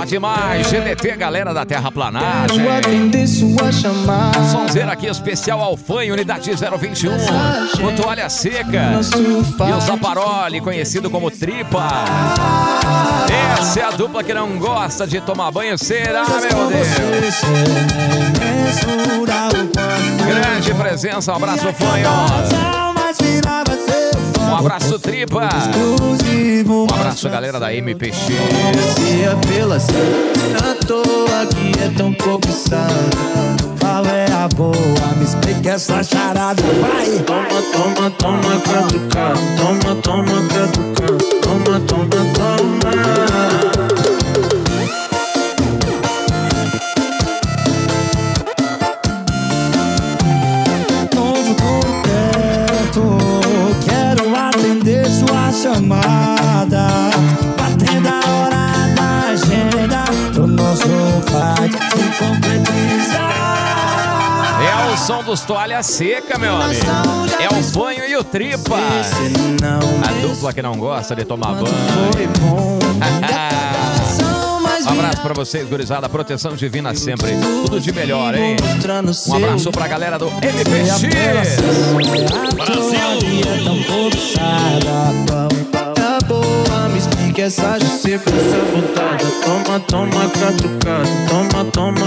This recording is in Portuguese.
Pode mais, GDT, galera da terraplanagem. Sonzeira aqui especial Alfanho, unidade 021. O Toalha Seca e o Zaparoli, conhecido como Tripa. Essa é a dupla que não gosta de tomar banho. Será, meu Deus? Grande presença, um abraço, Fanho. Um abraço, Tripa. Um abraço, galera da MPX. Se é pela à toa que é tão cobiçado. Qual é a boa? Me explica essa charada. Vai! Toma, toma, toma, catucar. Toma, toma, catucar. Toma, toma, toma. Chamada, batendo a hora na agenda do nosso fight se concretizar. É o som dos Toalha Seca, meu amigo. É o Fanho e o Tripa. A dupla que não gosta de tomar banho. Um abraço pra vocês, gurizada. Proteção divina sempre. Tudo de melhor, hein? Um abraço pra galera do MPX. Brasil! Essa justiça, essa vontade. Toma, toma, catucado. Toma, toma,